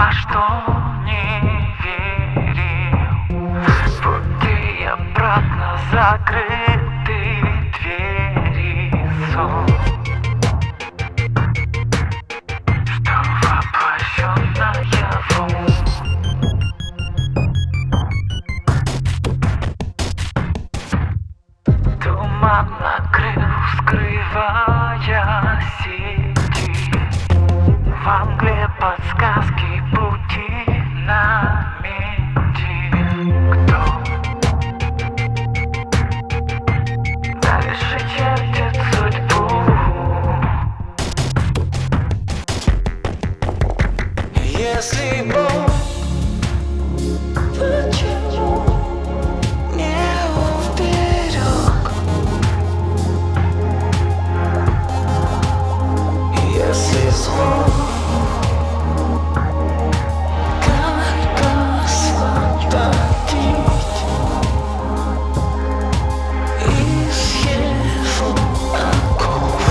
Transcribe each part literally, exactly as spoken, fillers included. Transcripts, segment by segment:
во что не верил. Пути обратно закрыты двери, сон, что воплощен наяву. Туман накрыл, скрывая сети. Во мгле подсказки пути на меди. Кто дальше чертит судьбу? Если Бог, почему не уберег? Если зло, как освободить из его оков?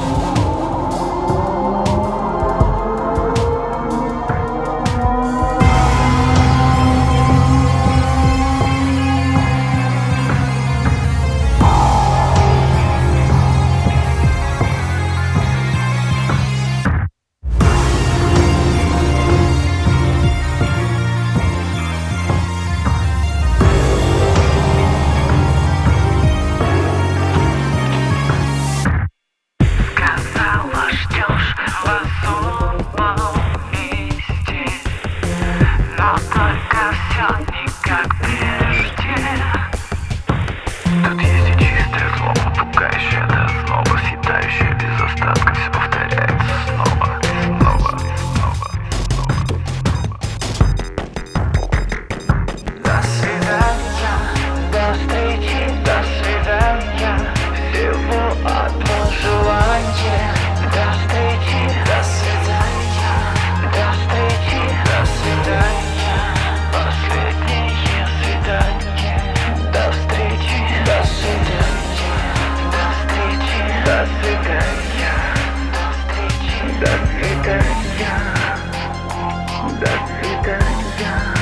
Сказала, ждешь в особом месте, но только все не как прежде. Тут есть и чистое зло, пугающее до снова, съедающее без остатка. Все повторяется снова и снова и снова и снова. До свидания, до встречи, до свидания. Всего одно желание. До встречи, до свидания. До встречи, до свидания. Последнее свидание. До встречи, до свидания. До встречи, до свидания. До встречи, до свидания. До свидания.